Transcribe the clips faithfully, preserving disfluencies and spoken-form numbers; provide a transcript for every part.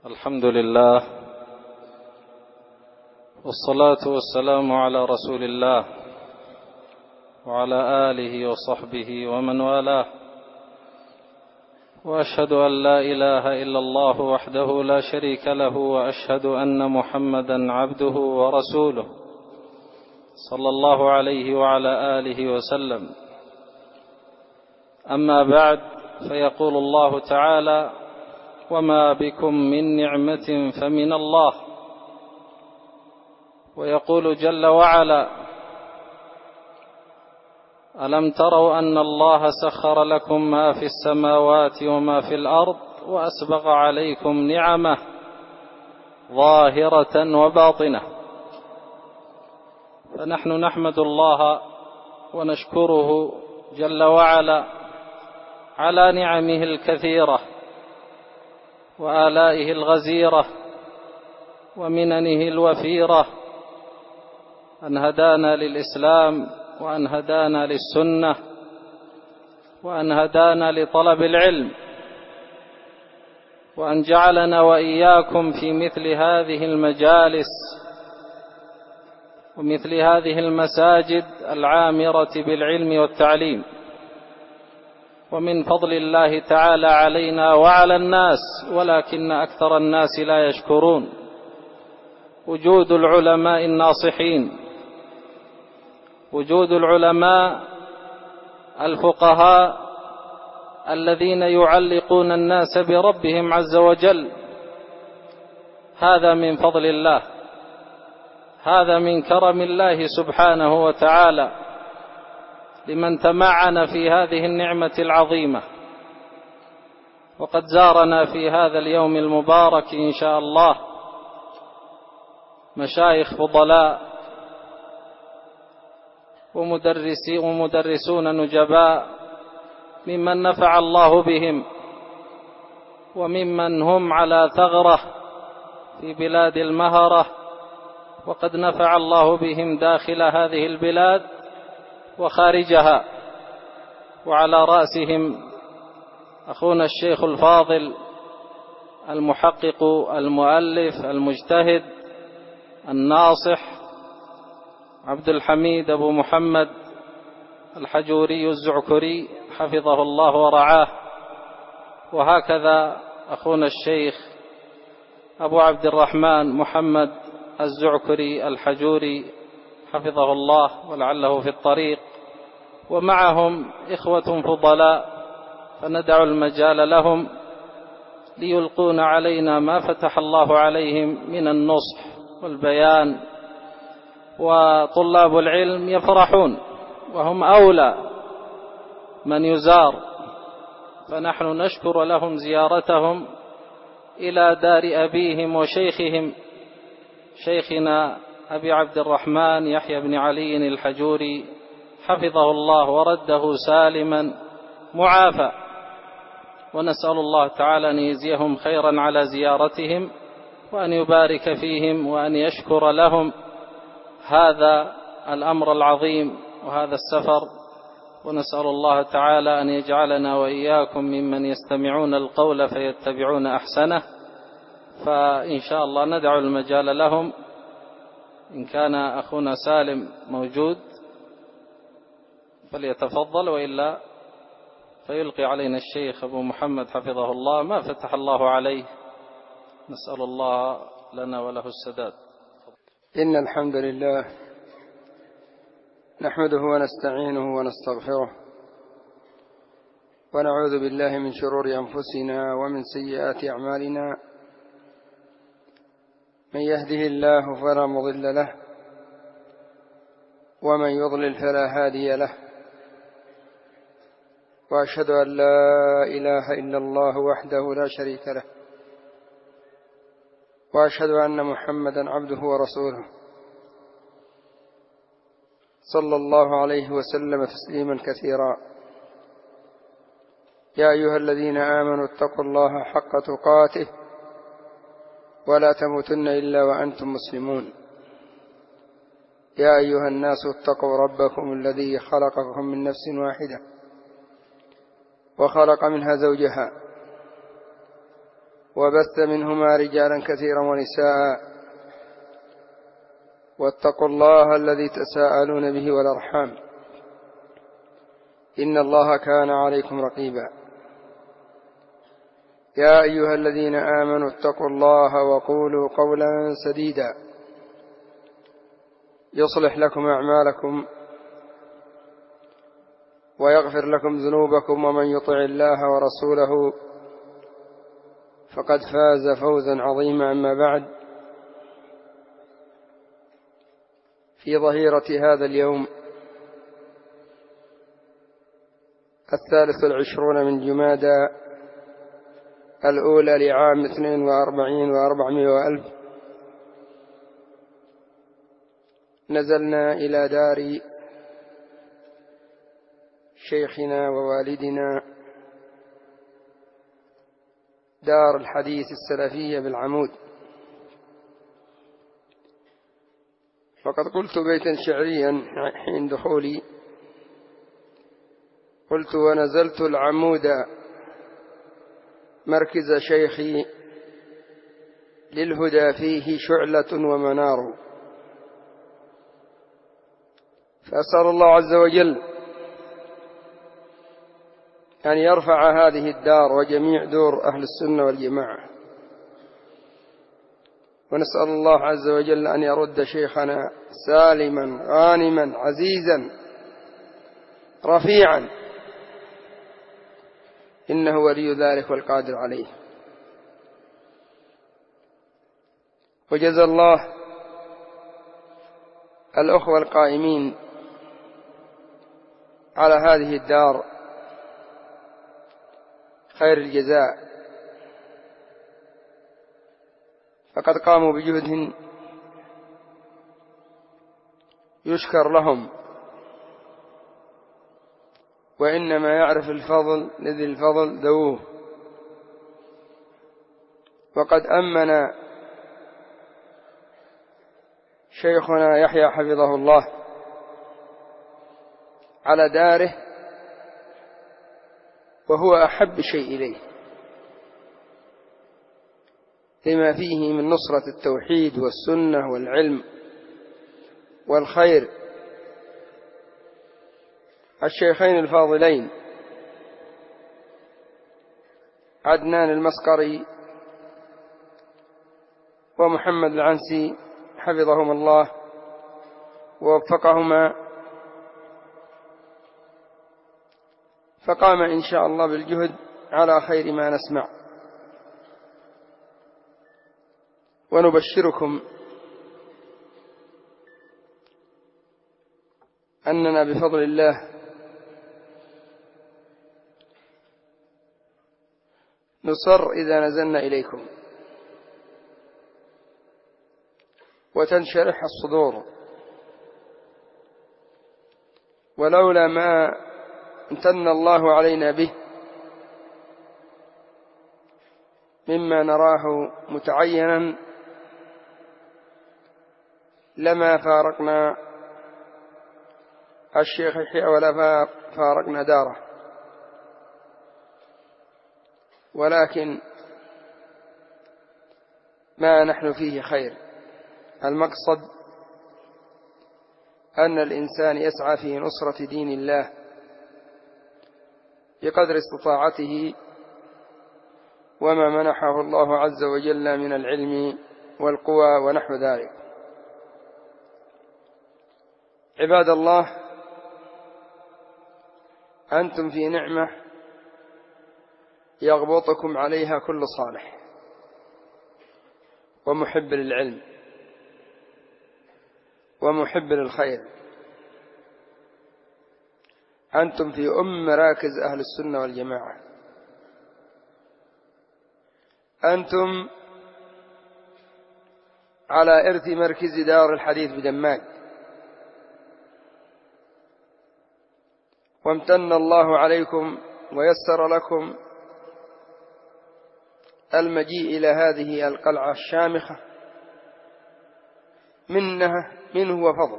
الحمد لله والصلاة والسلام على رسول الله وعلى آله وصحبه ومن والاه، وأشهد أن لا إله إلا الله وحده لا شريك له، وأشهد أن محمدا عبده ورسوله صلى الله عليه وعلى آله وسلم. أما بعد، فيقول الله تعالى: وما بكم من نعمة فمن الله. ويقول جل وعلا: ألم تروا أن الله سخر لكم ما في السماوات وما في الأرض وأسبغ عليكم نعمه ظاهرة وباطنة. فنحن نحمد الله ونشكره جل وعلا على نعمه الكثيرة وآلائه الغزيرة ومننه الوفيرة، أن هدانا للإسلام، وأن هدانا للسنة، وأن هدانا لطلب العلم، وأن جعلنا وإياكم في مثل هذه المجالس ومثل هذه المساجد العامرة بالعلم والتعليم. ومن فضل الله تعالى علينا وعلى الناس، ولكن أكثر الناس لا يشكرون، وجود العلماء الناصحين، وجود العلماء الفقهاء الذين يعلقون الناس بربهم عز وجل. هذا من فضل الله، هذا من كرم الله سبحانه وتعالى لمن تمعن في هذه النعمة العظيمة. وقد زارنا في هذا اليوم المبارك إن شاء الله مشايخ فضلاء ومدرسي ومدرسون نجباء ممن نفع الله بهم، وممن هم على ثغرة في بلاد المهرة، وقد نفع الله بهم داخل هذه البلاد وخارجها. وعلى رأسهم أخونا الشيخ الفاضل المحقق المؤلف المجتهد الناصح عبد الحميد أبو محمد الحجوري الزعكري حفظه الله ورعاه. وهكذا أخونا الشيخ أبو عبد الرحمن محمد الزعكري الحجوري حفظه الله ولعله في الطريق، ومعهم إخوة فضلاء، فندع المجال لهم ليلقون علينا ما فتح الله عليهم من النصح والبيان. وطلاب العلم يفرحون، وهم أولى من يزار، فنحن نشكر لهم زيارتهم إلى دار أبيهم وشيخهم شيخنا أبي عبد الرحمن يحيى بن علي الحجوري حفظه الله ورده سالما معافى. ونسأل الله تعالى أن يجزيهم خيرا على زيارتهم، وأن يبارك فيهم، وأن يشكر لهم هذا الأمر العظيم وهذا السفر. ونسأل الله تعالى أن يجعلنا وإياكم ممن يستمعون القول فيتبعون أحسنه. فإن شاء الله ندع المجال لهم. إن كان أخونا سالم موجود فليتفضل، وإلا فيلقي علينا الشيخ أبو محمد حفظه الله ما فتح الله عليه. نسأل الله لنا وله السداد. إن الحمد لله نحمده ونستعينه ونستغفره، ونعوذ بالله من شرور أنفسنا ومن سيئات أعمالنا. من يهده الله فلا مضل له، ومن يضلل فلا هادي له. وأشهد أن لا إله إلا الله وحده لا شريك له، وأشهد أن محمدا عبده ورسوله صلى الله عليه وسلم تسليما كثيرا. يا أيها الذين آمنوا اتقوا الله حق تقاته ولا تموتن إلا وأنتم مسلمون. يا أيها الناس اتقوا ربكم الذي خلقكم من نفس واحدة وخلق منها زوجها وبث منهما رجالا كثيرا ونساء واتقوا الله الذي تساءلون به والأرحام إن الله كان عليكم رقيبا. يا أيها الذين آمنوا اتقوا الله وقولوا قولا سديدا يصلح لكم أعمالكم ويغفر لكم ذنوبكم ومن يطع الله ورسوله فقد فاز فوزا عظيما. أما بعد، في ظهيرة هذا اليوم الثالث والعشرون من جمادى الأولى لعام اثنين وأربعين وأربعمائة وألف نزلنا إلى دار شيخنا ووالدنا دار الحديث السلفية بالعمود. فقد قلت بيتا شعريا حين دخولي، قلت: ونزلت العمود مركز شيخي للهدى فيه شعلة ومنار. فأسأل الله عز وجل أن يرفع هذه الدار وجميع دور أهل السنة والجماعة، ونسأل الله عز وجل أن يرد شيخنا سالما غانما عزيزا رفيعا، إنه ولي ذلك والقادر عليه. وجزى الله الأخوة القائمين على هذه الدار خير الجزاء، فقد قاموا بجهد يشكر لهم، وإنما يعرف الفضل لذي الفضل ذووه. وقد أمن شيخنا يحيى حفظه الله على داره، وهو أحب شيء إليه لما فيه من نصرة التوحيد والسنة والعلم والخير. الشيخين الفاضلين عدنان المسقري ومحمد العنسي حفظهما الله ووفقهما، فقام إن شاء الله بالجهد على خير ما نسمع. ونبشركم أننا بفضل الله نصر إذا نزلنا إليكم وتنشرح الصدور، ولولا ما امتن الله علينا به مما نراه متعينا لما فارقنا الشيخ يحيى ولا فارقنا داره، ولكن ما نحن فيه خير. المقصد أن الإنسان يسعى في نصرة دين الله بقدر استطاعته وما منحه الله عز وجل من العلم والقوى ونحو ذلك. عباد الله، أنتم في نعمة يغبطكم عليها كل صالح ومحب للعلم ومحب للخير. أنتم في أم مراكز أهل السنة والجماعة، أنتم على إرث مركز دار الحديث بدماج، وامتن الله عليكم ويسر لكم المجيء إلى هذه القلعة الشامخة منه منه وفضل،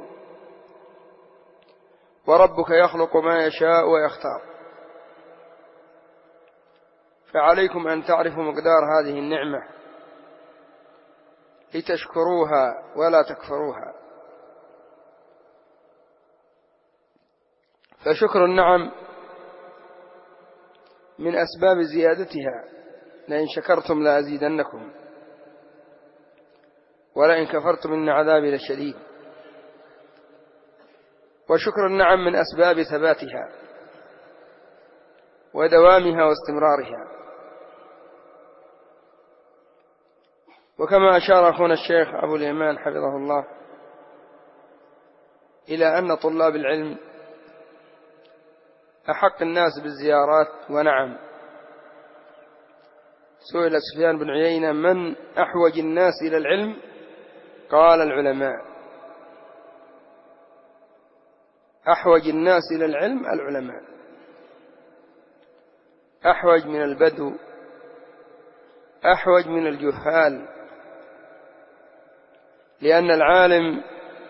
وربك يخلق ما يشاء ويختار. فعليكم أن تعرفوا مقدار هذه النعمة لتشكروها ولا تكفروها. فشكر النعم من أسباب زيادتها، لئن شكرتم لأزيدنكم ولئن كفرتم إن عذابي لشديد. وشكر النعم من أسباب ثباتها ودوامها واستمرارها. وكما أشار أخونا الشيخ أبو اليمان حفظه الله إلى أن طلاب العلم أحق الناس بالزيارات، ونعم سئل سفيان بن عيينة من أحوج الناس إلى العلم؟ قال العلماء. أحوج الناس إلى العلم العلماء، أحوج من البدو، أحوج من الجهال، لأن العالم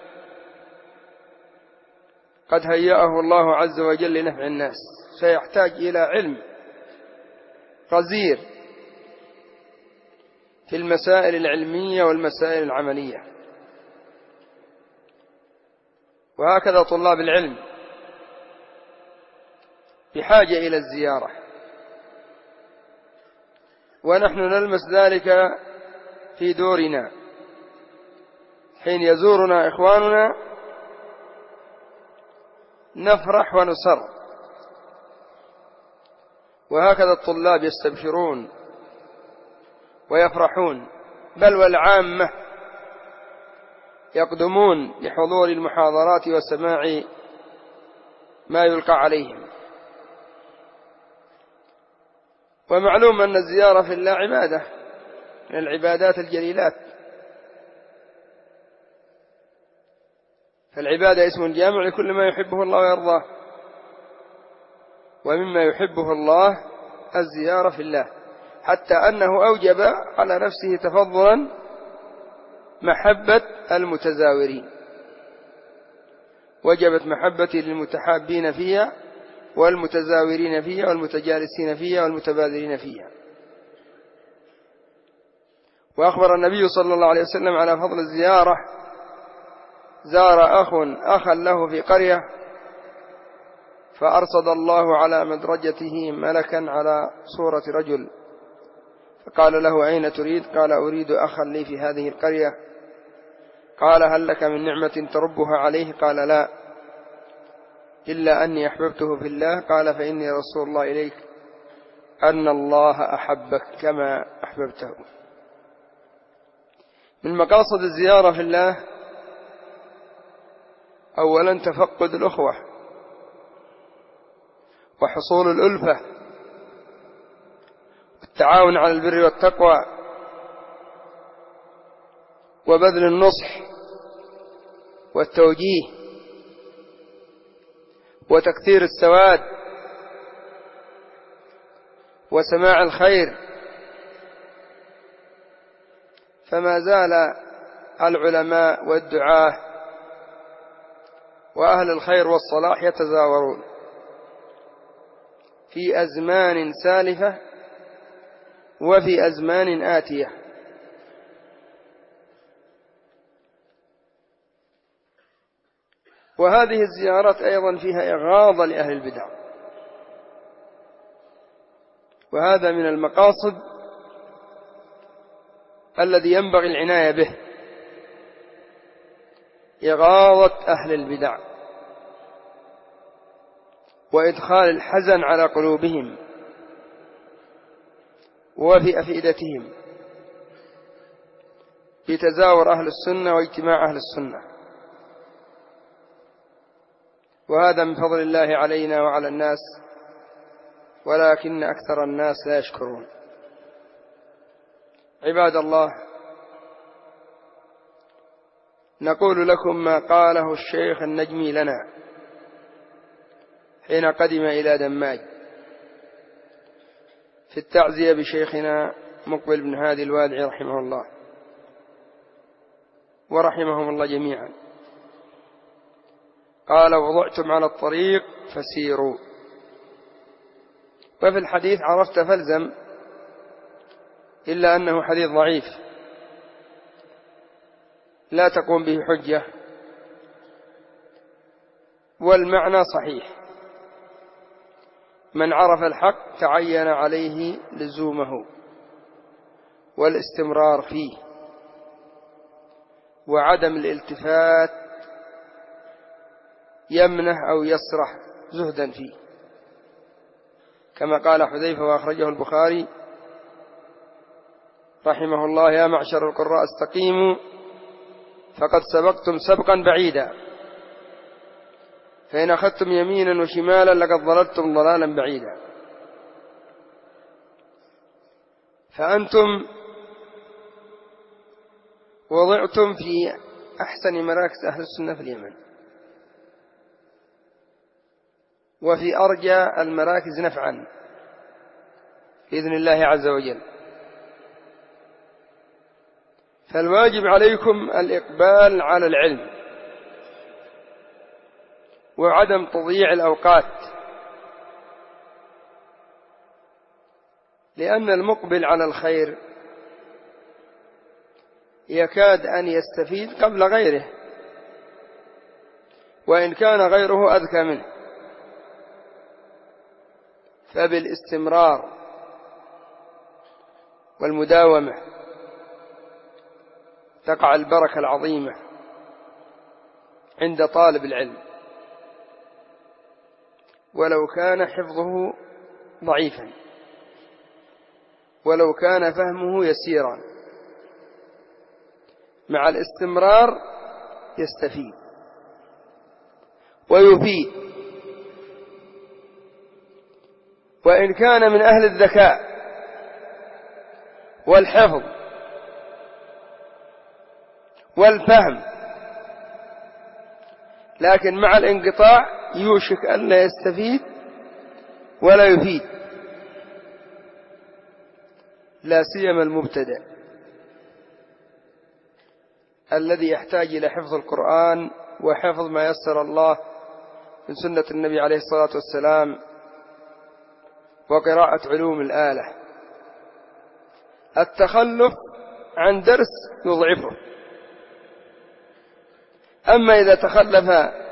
قد هيأه الله عز وجل لنفع الناس، فيحتاج إلى علم غزير في المسائل العلمية والمسائل العملية. وهكذا طلاب العلم بحاجة إلى الزيارة، ونحن نلمس ذلك في دورنا حين يزورنا إخواننا نفرح ونسر، وهكذا الطلاب يستبشرون ويفرحون، بل والعامة يقدمون لحضور المحاضرات وسماع ما يلقى عليهم. ومعلوم أن الزيارة في الله عبادة من العبادات الجليلات، فالعبادة اسم جامع لكل ما يحبه الله ويرضاه، ومما يحبه الله الزيارة في الله، حتى أنه أوجب على نفسه تفضلا محبة المتزاورين، وجبت محبتي للمتحابين فيها والمتزاورين فيها والمتجالسين فيها والمتبادلين فيها. وأخبر النبي صلى الله عليه وسلم على فضل الزيارة: زار أخ أخا له في قرية فأرصد الله على مدرجته ملكا على صورة رجل، فقال له: أين تريد؟ قال: أريد أخا لي في هذه القرية. قال: هل لك من نعمة تربها عليه؟ قال: لا، إلا أني أحببته في الله. قال: فإني رسول الله إليك أن الله أحبك كما أحببته. من مقاصد الزيارة في الله أولا تفقد الأخوة وحصول الألفة والتعاون على البر والتقوى وبذل النصح والتوجيه وتكثير السواد وسماع الخير. فما زال العلماء والدعاة وأهل الخير والصلاح يتزاورون في أزمان سالفة وفي أزمان آتية، وهذه الزيارات أيضا فيها إغاظة لأهل البدع، وهذا من المقاصد الذي ينبغي العناية به، إغاظة أهل البدع وإدخال الحزن على قلوبهم وفي أفئدتهم بتزاور أهل السنة واجتماع أهل السنة. وهذا من فضل الله علينا وعلى الناس، ولكن أكثر الناس لا يشكرون. عباد الله، نقول لكم ما قاله الشيخ النجمي لنا حين قدم إلى دماج في التعزية بشيخنا مقبل بن هادي الوادعي رحمه الله ورحمهم الله جميعا. قال: وضعتم على الطريق فسيروا. وفي الحديث: عرفت فالزم، إلا أنه حديث ضعيف لا تقوم به حجة، والمعنى صحيح: من عرف الحق تعين عليه لزومه والاستمرار فيه وعدم الالتفات يمنه أو يسرح زهدا فيه، كما قال حذيفة وأخرجه البخاري رحمه الله: يا معشر القراء استقيموا فقد سبقتم سبقا بعيدا، فإن أخذتم يمينا وشمالا لقد ضللتم ضلالا بعيدا. فأنتم وضعتم في أحسن مراكز أهل السنة في اليمن، وفي أرجى المراكز نفعا بإذن الله عز وجل. فالواجب عليكم الإقبال على العلم وعدم تضييع الأوقات، لأن المقبل على الخير يكاد أن يستفيد قبل غيره، وإن كان غيره أذكى منه. فبالاستمرار والمداومة تقع البركة العظيمة عند طالب العلم، ولو كان حفظه ضعيفا، ولو كان فهمه يسيرا، مع الاستمرار يستفيد ويفيد. وإن كان من أهل الذكاء والحفظ والفهم، لكن مع الانقطاع يوشك أن لا يستفيد ولا يفيد، لا سيما المبتدئ الذي يحتاج إلى حفظ القرآن وحفظ ما يسر الله من سنة النبي عليه الصلاة والسلام وقراءة علوم الآلة. التخلف عن درس يضعفه، أما إذا تخلف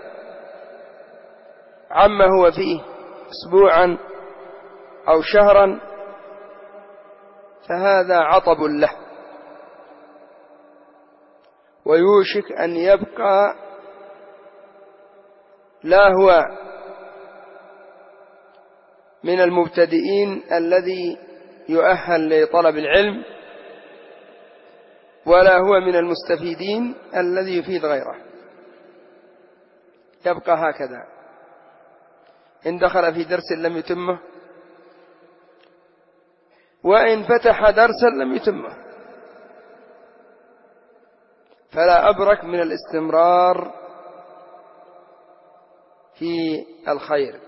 عما هو فيه أسبوعا أو شهرا فهذا عطب له، ويوشك أن يبقى لا هو من المبتدئين الذي يؤهل لطلب العلم، ولا هو من المستفيدين الذي يفيد غيره، يبقى هكذا. إن دخل في درس لم يتمه، وإن فتح درسا لم يتمه. فلا أبرك من الاستمرار في الخير،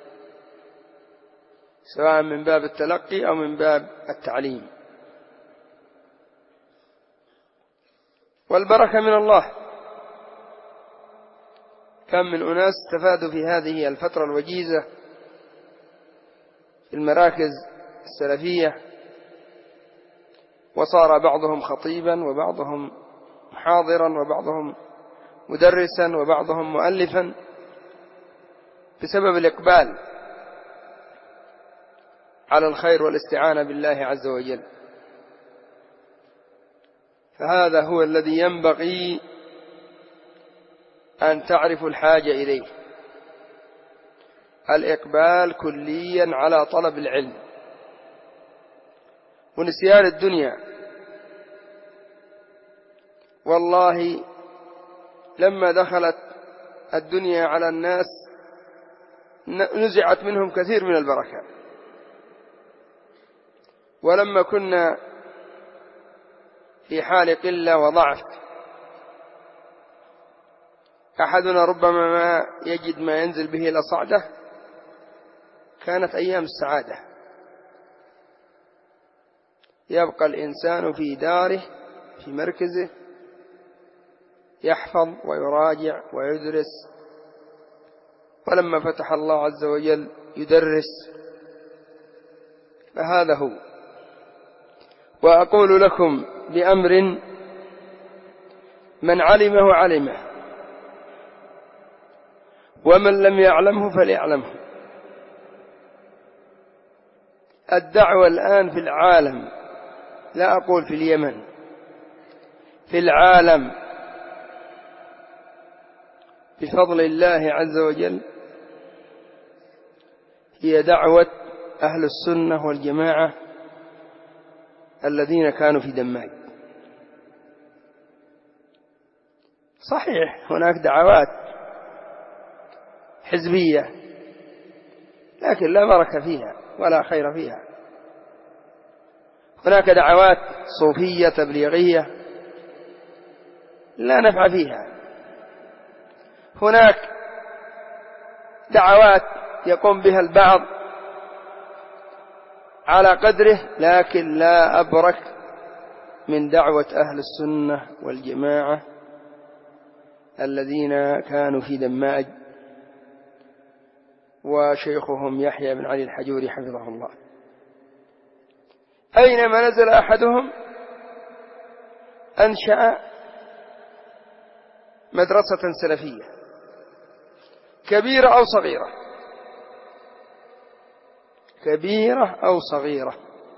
سواء من باب التلقي أو من باب التعليم. والبركة من الله. كم من أناس استفادوا في هذه الفترة الوجيزة في المراكز السلفية، وصار بعضهم خطيبا وبعضهم محاضرا وبعضهم مدرسا وبعضهم مؤلفا بسبب الإقبال على الخير والاستعانة بالله عز وجل. فهذا هو الذي ينبغي أن تعرفوا الحاجة إليه، الإقبال كليا على طلب العلم ونسيان الدنيا. والله لما دخلت الدنيا على الناس نزعت منهم كثير من البركة، ولما كنا في حال قلة وضعف أحدنا ربما ما يجد ما ينزل به إلى صعده، كانت أيام السعادة. يبقى الإنسان في داره في مركزه يحفظ ويراجع ويدرس، ولما فتح الله عز وجل يدرس. فهذا هو. وأقول لكم بأمر من علمه علمه ومن لم يعلمه فليعلمه. الدعوة الآن في العالم، لا أقول في اليمن، في العالم بفضل الله عز وجل هي دعوة أهل السنة والجماعة الذين كانوا في دماج. صحيح هناك دعوات حزبية لكن لا بركة فيها ولا خير فيها. هناك دعوات صوفية تبليغية لا نفع فيها. هناك دعوات يقوم بها البعض على قدره لكن لا أبرك من دعوة أهل السنة والجماعة الذين كانوا في دماج وشيخهم يحيى بن علي الحجوري حفظه الله. أينما نزل أحدهم أنشأ مدرسة سلفية كبيرة أو صغيرة، كبيرة أو صغيرة،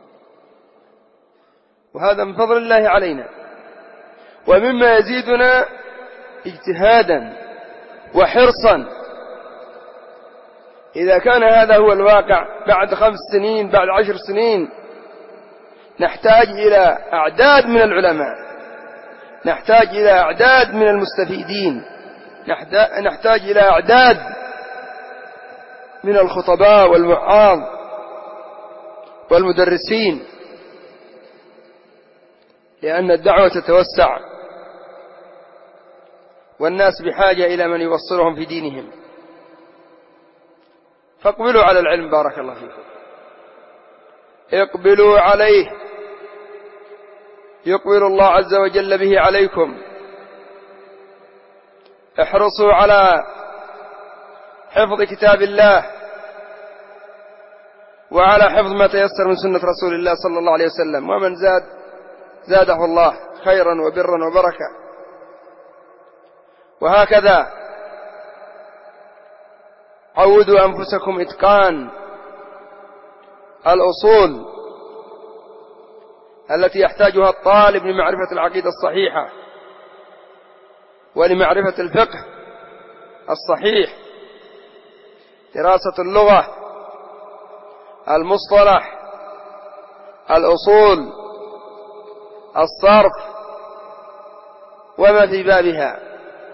وهذا من فضل الله علينا ومما يزيدنا اجتهادا وحرصا. إذا كان هذا هو الواقع بعد خمس سنين بعد عشر سنين نحتاج إلى أعداد من العلماء، نحتاج إلى أعداد من المستفيدين، نحتاج إلى أعداد من الخطباء والوعاظ والمدرسين، لأن الدعوة تتوسع والناس بحاجة إلى من يوصلهم في دينهم. فاقبلوا على العلم بارك الله فيكم، اقبلوا عليه يقبل الله عز وجل به عليكم. احرصوا على حفظ كتاب الله وعلى حفظ ما تيسر من سنة رسول الله صلى الله عليه وسلم، ومن زاد زاده الله خيرا وبرا وبركة. وهكذا عودوا أنفسكم إتقان الأصول التي يحتاجها الطالب لمعرفة العقيدة الصحيحة ولمعرفة الفقه الصحيح، دراسة اللغة، المصطلح، الأصول، الصرف وما في بابها.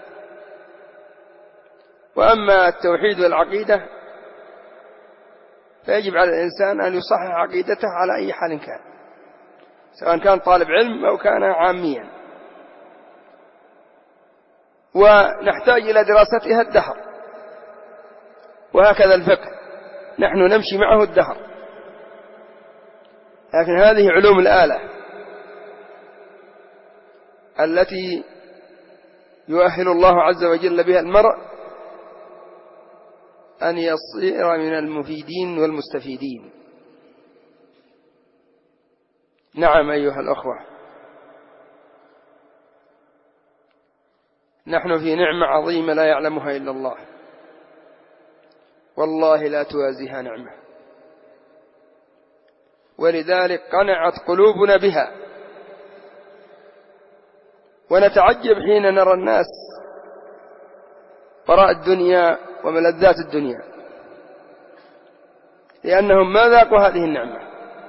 وأما التوحيد والعقيدة فيجب على الإنسان أن يصحح عقيدته على أي حال كان، سواء كان طالب علم أو كان عاميا، ونحتاج إلى دراستها الدهر. وهكذا الفقه نحن نمشي معه الدهر، لكن هذه علوم الآلة التي يؤهل الله عز وجل بها المرء أن يصير من المفيدين والمستفيدين. نعم أيها الأخوة، نحن في نعمة عظيمة لا يعلمها إلا الله، والله لا توازيها نعمة، ولذلك قنعت قلوبنا بها. ونتعجب حين نرى الناس وراء الدنيا وملذات الدنيا، لأنهم ما ذاقوا هذه النعمة.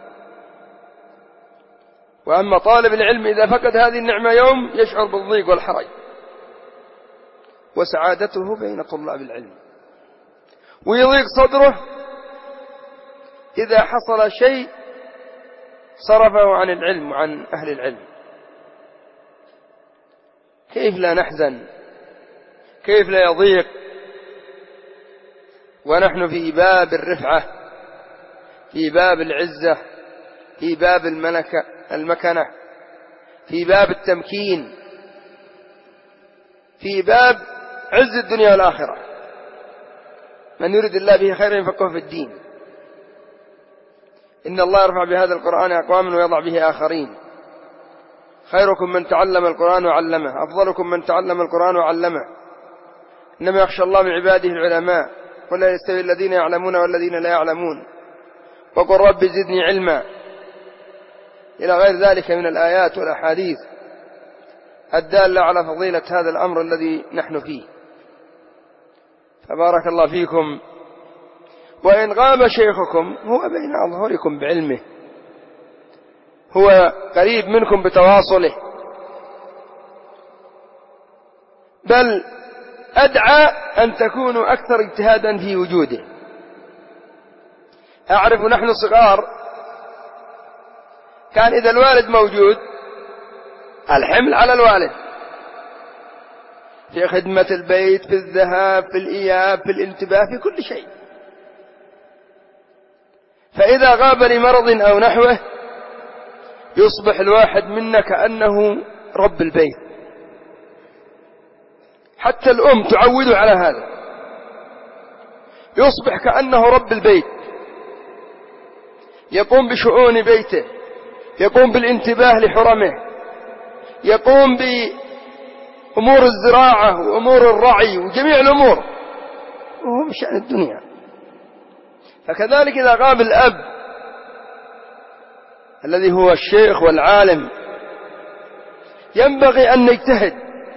وأما طالب العلم إذا فقد هذه النعمة يوم يشعر بالضيق والحرج، وسعادته بين طلاب العلم، ويضيق صدره إذا حصل شيء صرفه عن العلم وعن أهل العلم. كيف لا نحزن؟ كيف لا يضيق ونحن في باب الرفعة، في باب العزة، في باب الملكة المكنة، في باب التمكين، في باب عز الدنيا والآخرة. من يريد الله به خيرا يفقهه في الدين. إن الله يرفع بهذا القرآن أقواما ويضع به آخرين. خيركم من تعلم القرآن وعلمه، أفضلكم من تعلم القرآن وعلمه، إنما يخشى الله من عباده العلماء، ولا يستوي الذين يعلمون والذين لا يعلمون، وقل رب زدني علما، إلى غير ذلك من الآيات والأحاديث الدالة على فضيلة هذا الأمر الذي نحن فيه. فبارك الله فيكم. وإن غاب شيخكم هو بين أظهركم بعلمه، هو قريب منكم بتواصله، بل أدعى أن تكونوا أكثر اجتهادا في وجوده. أعرف نحن صغار كان إذا الوالد موجود الحمل على الوالد في خدمة البيت، في الذهاب، في الإياب، في الانتباه، في كل شيء. فإذا غاب لمرض أو نحوه يصبح الواحد منا كأنه رب البيت، حتى الأم تعوده على هذا، يصبح كأنه رب البيت، يقوم بشؤون بيته، يقوم بالانتباه لحرمه، يقوم بأمور الزراعة وأمور الرعي وجميع الأمور، وهو من شأن الدنيا. فكذلك إذا غاب الأب الذي هو الشيخ والعالم ينبغي أن نجتهد،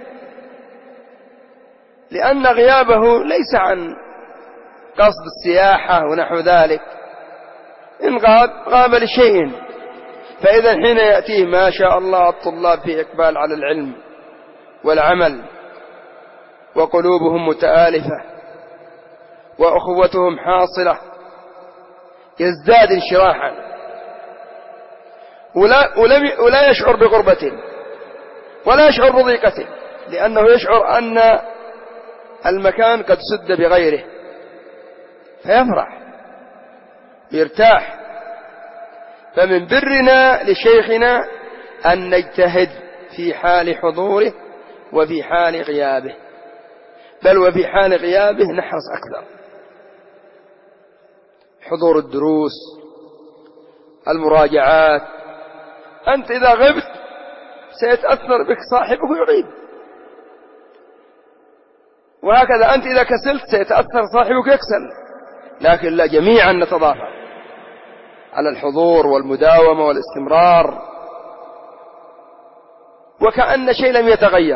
لأن غيابه ليس عن قصد السياحة ونحو ذلك، إن غاب غاب لشيء. فإذا حين يأتيه ما شاء الله الطلاب في إقبال على العلم والعمل، وقلوبهم متآلفة وأخوتهم حاصلة، يزداد انشراحا، ولا, ولا يشعر بغربة ولا يشعر بضيقة، لأنه يشعر أن المكان قد سد بغيره، فيفرح يرتاح. فمن برنا لشيخنا أن نجتهد في حال حضوره وفي حال غيابه، بل وفي حال غيابه نحرص أكثر. حضور الدروس، المراجعات، أنت إذا غبت سيتأثر بك صاحبك ويغيب، وهكذا أنت إذا كسلت سيتأثر صاحبك يكسل. لكن لا، جميعا نتضافر على الحضور والمداومة والاستمرار، وكأن شيء لم يتغير.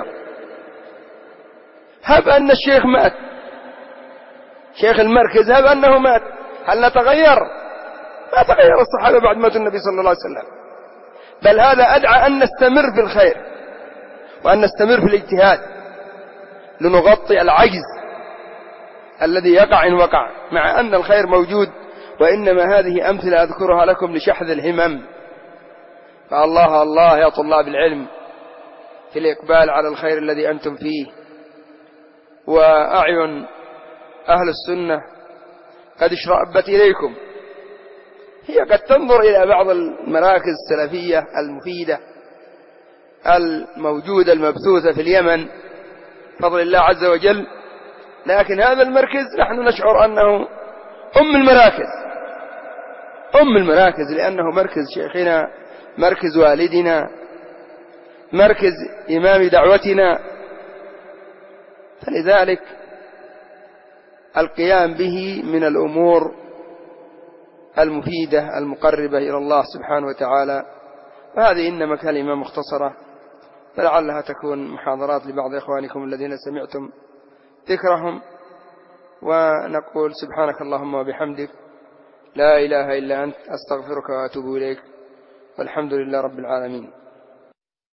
هب أن الشيخ مات، شيخ المركز، هب أنه مات، هل نتغير؟ ما تغير الصحابة بعد موت النبي صلى الله عليه وسلم، بل هذا أدعى أن نستمر في الخير وأن نستمر في الاجتهاد لنغطي العجز الذي يقع إن وقع، مع أن الخير موجود، وإنما هذه أمثلة أذكرها لكم لشحذ الهمم. فالله الله يا طلاب العلم في الإقبال على الخير الذي أنتم فيه. وأعين أهل السنة قد اشرأبت إليكم، هي قد تنظر إلى بعض المراكز السلفية المفيدة الموجودة المبثوثة في اليمن بفضل الله عز وجل، لكن هذا المركز نحن نشعر أنه أم المراكز، أم المراكز، لأنه مركز شيخنا، مركز والدنا، مركز إمام دعوتنا. فلذلك القيام به من الأمور المفيدة المقربة إلى الله سبحانه وتعالى. وهذه إنما كلمة مختصرة، فلعلها تكون محاضرات لبعض إخوانكم الذين سمعتم ذكرهم. ونقول سبحانك اللهم وبحمدك، لا إله إلا أنت، أستغفرك وأتوب إليك، والحمد لله رب العالمين.